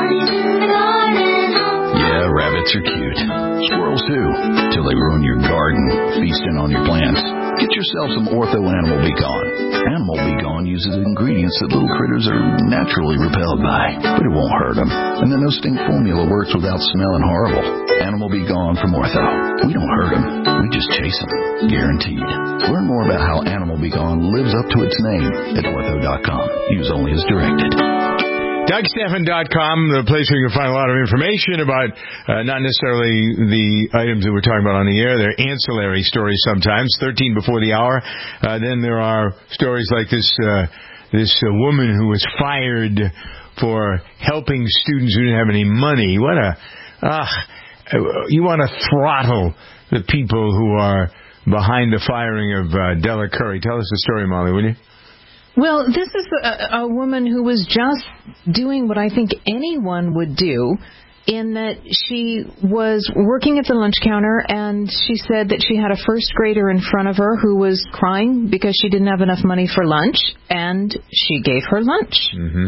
Yeah, rabbits are cute. Squirrels too, till they ruin your garden, feasting on your plants. Get yourself some Ortho Animal Be Gone. Animal Be Gone uses ingredients that little critters are naturally repelled by, but it won't hurt them. And the No Stink formula works without smelling horrible. Animal Be Gone from Ortho. We don't hurt them, we just chase them. Guaranteed. Learn more about how Animal Be Gone lives up to its name at ortho dot com. Use only as directed. Doug Steffen dot com, the place where you can find a lot of information about uh, not necessarily the items that we're talking about on the air. They're ancillary stories sometimes, thirteen before the hour. Uh, then there are stories like this uh, this uh, woman who was fired for helping students who didn't have any money. What a... Uh, you want to throttle the people who are behind the firing of uh, Della Curry. Tell us the story, Molly, will you? Well, this is a, a woman who was just doing what I think anyone would do, in that she was working at the lunch counter and she said that she had a first grader in front of her who was crying because she didn't have enough money for lunch, and she gave her lunch. Mm-hmm.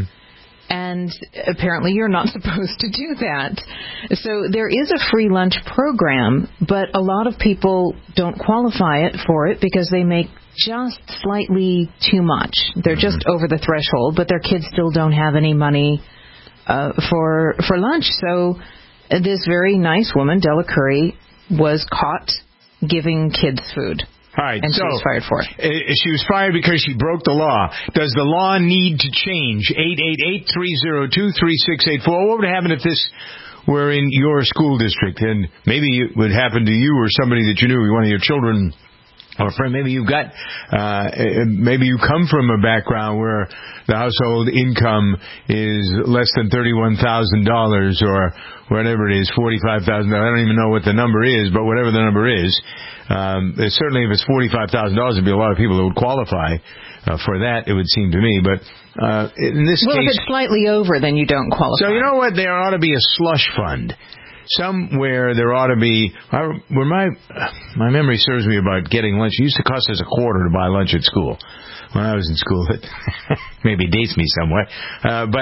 And apparently you're not supposed to do that. So there is a free lunch program, but a lot of people don't qualify it for it because they make just slightly too much. They're just over the threshold, but their kids still don't have any money uh, for for lunch. So this very nice woman, Della Curry, was caught giving kids food. All right, and so she was fired for it. She was fired because she broke the law. Does the law need to change? eight eight eight, three oh two, three six eight four. What would happen if this were in your school district? And maybe it would happen to you or somebody that you knew, one of your children or a friend. Maybe you've got, uh, maybe you come from a background where the household income is less than thirty-one thousand dollars or whatever it is, forty-five thousand dollars. I don't even know what the number is, but whatever the number is, um, certainly if it's forty-five thousand dollars, there'd be a lot of people that would qualify uh, for that, it would seem to me. But uh, in this well, case... if it's slightly over, then you don't qualify. So you know what? There ought to be a slush fund. Somewhere there ought to be, where my my memory serves me about getting lunch. It used to cost us a quarter to buy lunch at school when I was in school. It maybe dates me somewhat. Uh, but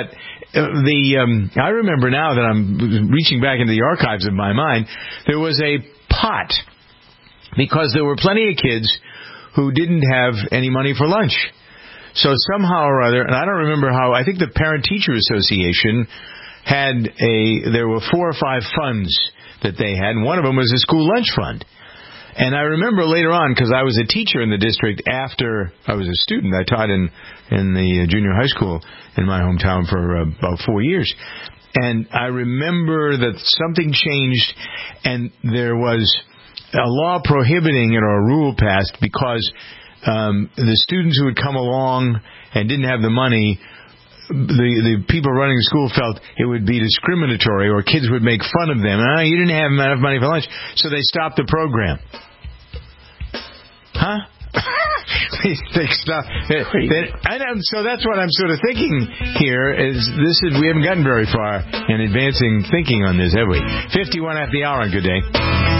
uh, the um, I remember now that I'm reaching back into the archives of my mind, there was a pot because there were plenty of kids who didn't have any money for lunch. So somehow or other, and I don't remember how, I think the Parent-Teacher Association had a, there were four or five funds that they had, and one of them was a school lunch fund. And I remember later on, because I was a teacher in the district after I was a student, I taught in, in the junior high school in my hometown for uh, about four years. And I remember that something changed, and there was a law prohibiting it or a rule passed because um, the students who would come along and didn't have the money, the the people running the school felt it would be discriminatory or kids would make fun of them. Ah, you didn't have enough money for lunch, so they stopped the program. Huh? they, they stopped. They, they, I know, so that's what I'm sort of thinking here. Is this is we haven't gotten very far in advancing thinking on this, have we? fifty-one after the hour on Good Day.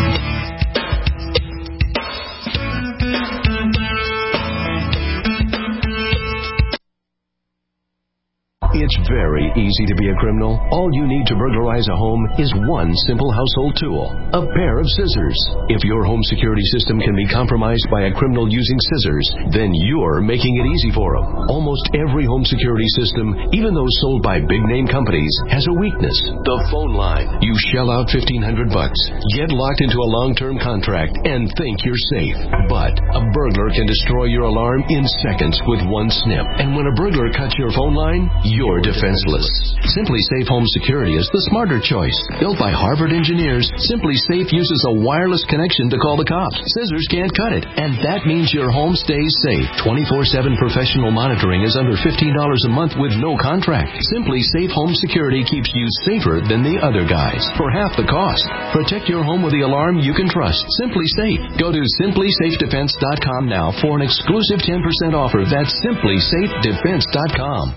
It's very easy to be a criminal. All you need to burglarize a home is one simple household tool, a pair of scissors. If your home security system can be compromised by a criminal using scissors, then you're making it easy for them. Almost every home security system, even those sold by big-name companies, has a weakness, the phone line. You shell out fifteen hundred bucks, get locked into a long-term contract, and think you're safe. But a burglar can destroy your alarm in seconds with one snip. And when a burglar cuts your phone line, you're defenseless. Simply Safe Home Security is the smarter choice. Built by Harvard engineers, Simply Safe uses a wireless connection to call the cops. Scissors can't cut it, and that means your home stays safe. twenty-four seven professional monitoring is under fifteen dollars a month with no contract. Simply Safe Home Security keeps you safer than the other guys for half the cost. Protect your home with the alarm you can trust. Simply Safe. Go to simply safe defense dot com now for an exclusive ten percent offer. That's simply safe defense dot com.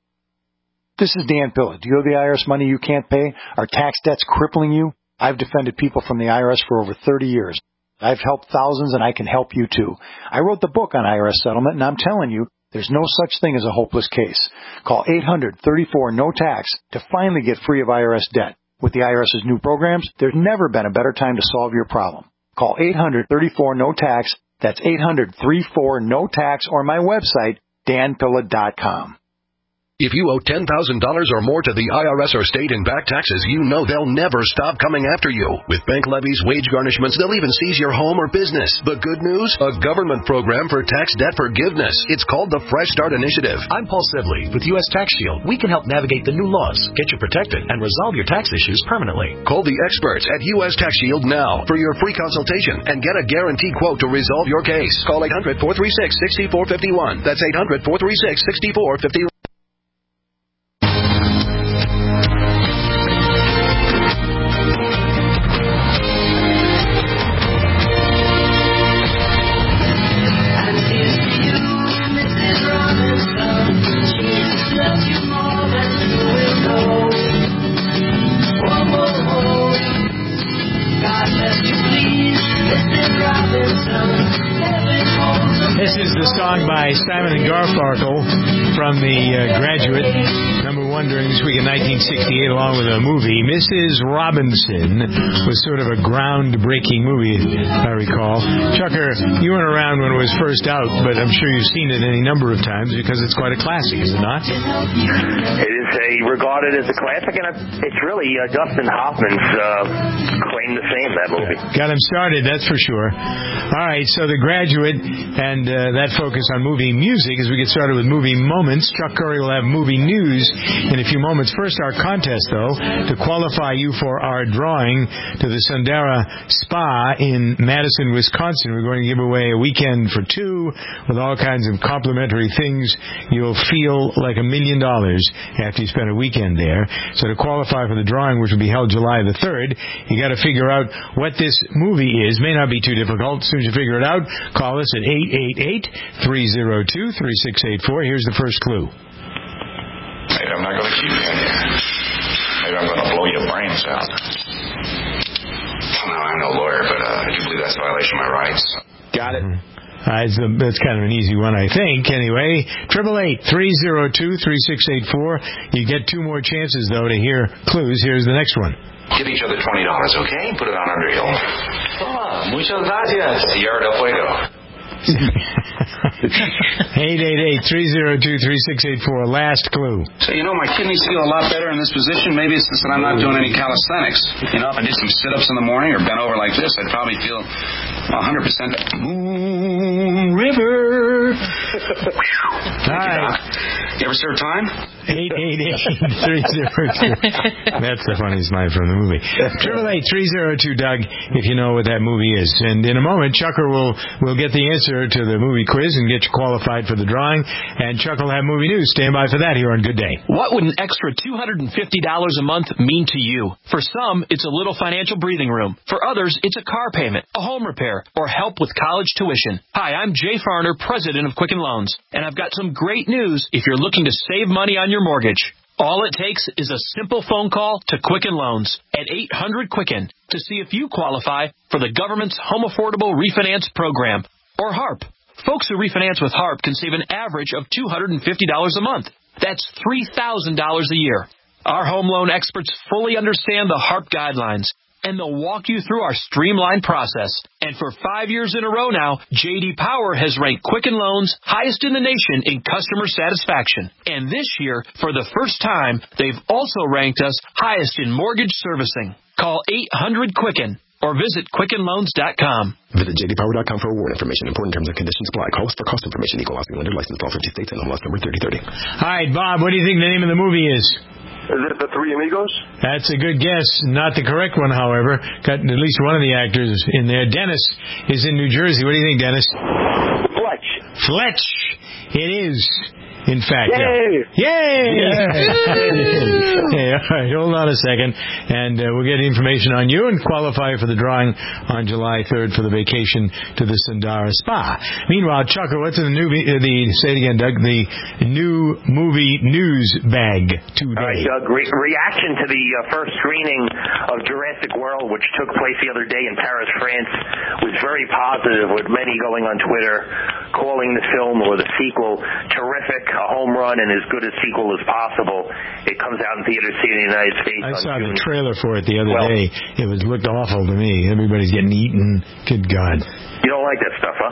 This is Dan Pilla. Do you owe the I R S money you can't pay? Are tax debts crippling you? I've defended people from the I R S for over thirty years. I've helped thousands, and I can help you too. I wrote the book on I R S settlement, and I'm telling you, there's no such thing as a hopeless case. Call eight hundred thirty-four no tax to finally get free of I R S debt. With the IRS's new programs, there's never been a better time to solve your problem. Call eight hundred thirty-four no tax. That's eight hundred thirty-four no tax, or my website, dan pilla dot com. If you owe ten thousand dollars or more to the I R S or state in back taxes, you know they'll never stop coming after you. With bank levies, wage garnishments, they'll even seize your home or business. The good news? A government program for tax debt forgiveness. It's called the Fresh Start Initiative. I'm Paul Sibley with U S Tax Shield. We can help navigate the new laws, get you protected, and resolve your tax issues permanently. Call the experts at U S Tax Shield now for your free consultation and get a guaranteed quote to resolve your case. Call eight hundred four three six six four five one. That's eight hundred four three six six four five one. This is the song by Simon and Garfunkel from The uh, Graduate, number one during this week in nineteen sixty-eight, along with a movie. Missus Robinson was sort of a groundbreaking movie, if I recall. Chucker, you weren't around when it was first out, but I'm sure you've seen it any number of times because it's quite a classic, is it not? It is a, regarded as a classic, and it's really uh, Dustin Hoffman's uh, claim to fame, that movie. Got him started, that's for sure. All right, so The Graduate, and uh, that focus on movie music as we get started with movie moments. Chuck Curry will have movie news in a few moments. First, our contest, though, to qualify you for our drawing to the Sundara Spa in Madison, Wisconsin. We're going to give away a weekend for two with all kinds of complimentary things. You'll feel like a million dollars after you spend a weekend there. So to qualify for the drawing, which will be held July the third, you got to figure out what this movie is. May not be too difficult. As soon as you figure it out, call us at eight eight eight, three oh two, three six eight four. Here's the first clue. Maybe I'm not going to keep you in here. Maybe I'm going to blow your brains out. No, I'm no lawyer, but uh, I do believe that's a violation of my rights. Got it. Uh, it's a, that's kind of an easy one, I think. Anyway, triple eight three zero two three six eight four. You get two more chances, though, to hear clues. Here's the next one. Give each other twenty dollars, okay? Put it on Underhill. Oh, muchas gracias. Sierra del Fuego. eight eight eight three zero two three six eight four. Last clue. So, you know, my kidneys feel a lot better in this position. Maybe it's just that I'm not doing any calisthenics. You know, if I did some sit-ups in the morning or bent over like this, I'd probably feel one hundred percent Moon River. Hi. You ever serve time? eight eight eight three zero two. That's the funniest line from the movie. Triple eight three zero two Doug, if you know what that movie is. And in a moment, Chucker will will get the answer to the movie quiz and get you qualified for the drawing. And Chuck will have movie news. Stand by for that here on Good Day. What would an extra two hundred fifty dollars a month mean to you? For some, it's a little financial breathing room. For others, it's a car payment, a home repair, or help with college tuition. Hi, I'm Jay Farner, president of Quicken Loans, and I've got some great news if you're looking to save money on your mortgage. All it takes is a simple phone call to Quicken Loans at eight hundred Quicken to see if you qualify for the government's Home Affordable Refinance Program, or HARP. Folks who refinance with HARP can save an average of two hundred fifty dollars a month. That's three thousand dollars a year. Our home loan experts fully understand the HARP guidelines, and they'll walk you through our streamlined process. And for five years in a row now, J D Power has ranked Quicken Loans highest in the nation in customer satisfaction. And this year, for the first time, they've also ranked us highest in mortgage servicing. Call eight hundred Quicken or visit quicken loans dot com. Visit j d power dot com for award information. Important terms and conditions apply. Call us for cost information. Equal housing lender. Licensed in all fifty states and home loss number thirty thirty. All right, Bob, what do you think the name of the movie is? Is it The Three Amigos? That's a good guess. Not the correct one, however. Got at least one of the actors in there. Dennis is in New Jersey. What do you think, Dennis? Fletch. Fletch. It is. In fact, Yay! Yeah. Yay! Yay! Hey, all right, hold on a second, and uh, we'll get information on you and qualify for the drawing on July third for the vacation to the Sundara Spa. Meanwhile, Chucker, what's in the new, uh, the, say it again, Doug, the new movie news bag today? All right, Doug, re- reaction to the uh, first screening of Jurassic World, which took place the other day in Paris, France, was very positive, with many going on Twitter calling the film or the sequel terrific, a home run, and as good a sequel as possible. It comes out in theaters here in the United States. I on saw June. the trailer for it the other well, day. It was looked awful to me. Everybody's getting eaten. Good God. You don't like that stuff, huh?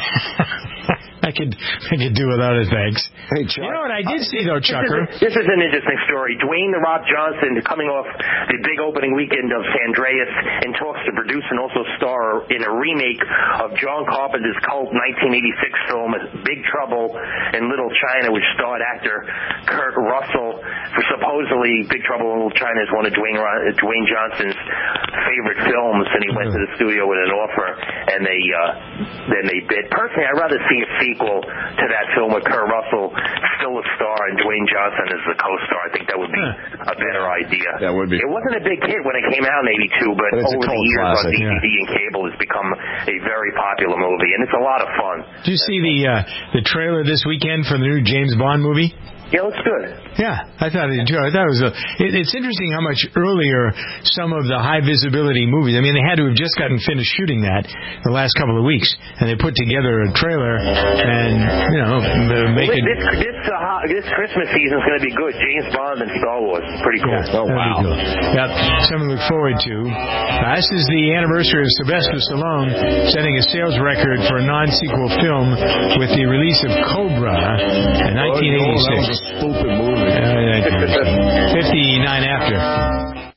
I could I could do without it, thanks. Hey, Chuck. You know what I did see, though, Chucker? This is, this is an interesting story. Dwayne The Rock Johnson, coming off the big opening weekend of San Andreas, in talks to produce and also star in a remake of John Carpenter's cult nineteen eighty-six film Big Trouble in Little China, which starred actor Kurt Russell. For supposedly, Big Trouble in Little China is one of Dwayne, Dwayne Johnson's favorite films, and he went to the studio with an offer, and they uh, then they bid. Personally, I'd rather see a sequel to that film with Kurt Russell still a star and Dwayne Johnson as the co-star. I think that would be a better idea. That would be. It wasn't a big hit when it came out in eighty-two, but, but over the years classic, on D V D yeah. and cable, it's become a very popular movie, and it's a lot of fun. Did you see the uh, the trailer this weekend for the new James Bond movie? Yeah, it looks good. Yeah, I thought it, I thought it was. A, it, it's interesting how much earlier some of the high visibility movies. I mean, they had to have just gotten finished shooting that the last couple of weeks, and they put together a trailer and you know make well, it. This this, uh, this Christmas season is going to be good. James Bond and Star Wars, pretty cool. Yeah, oh wow! Cool. Yep, something to look forward to. Uh, this is the anniversary of Sylvester Stallone setting a sales record for a non-sequel film with the release of Cobra in nineteen eighty-six. Stupid movie. Uh, fifty-nine after.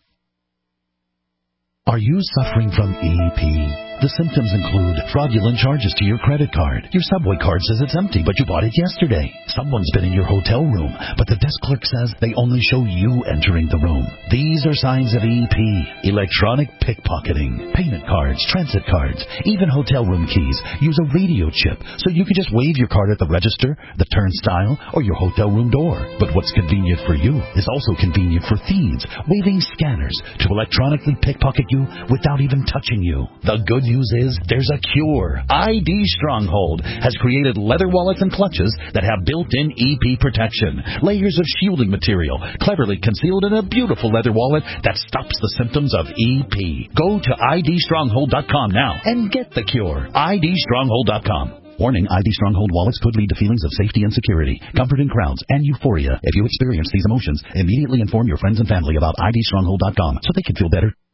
Are you suffering from E P? The symptoms include fraudulent charges to your credit card. Your Subway card says it's empty, but you bought it yesterday. Someone's been in your hotel room, but the desk clerk says they only show you entering the room. These are signs of E P. Electronic pickpocketing. Payment cards, transit cards, even hotel room keys use a radio chip, so you can just wave your card at the register, the turnstile, or your hotel room door. But what's convenient for you is also convenient for thieves, waving scanners to electronically pickpocket you without even touching you. The good good news is there's a cure. I D Stronghold has created leather wallets and clutches that have built-in E P protection. Layers of shielding material, cleverly concealed in a beautiful leather wallet that stops the symptoms of E P. Go to I D stronghold dot com now and get the cure. I D stronghold dot com. Warning, I D Stronghold wallets could lead to feelings of safety and security, comfort in crowds, and euphoria. If you experience these emotions, immediately inform your friends and family about I D stronghold dot com so they can feel better.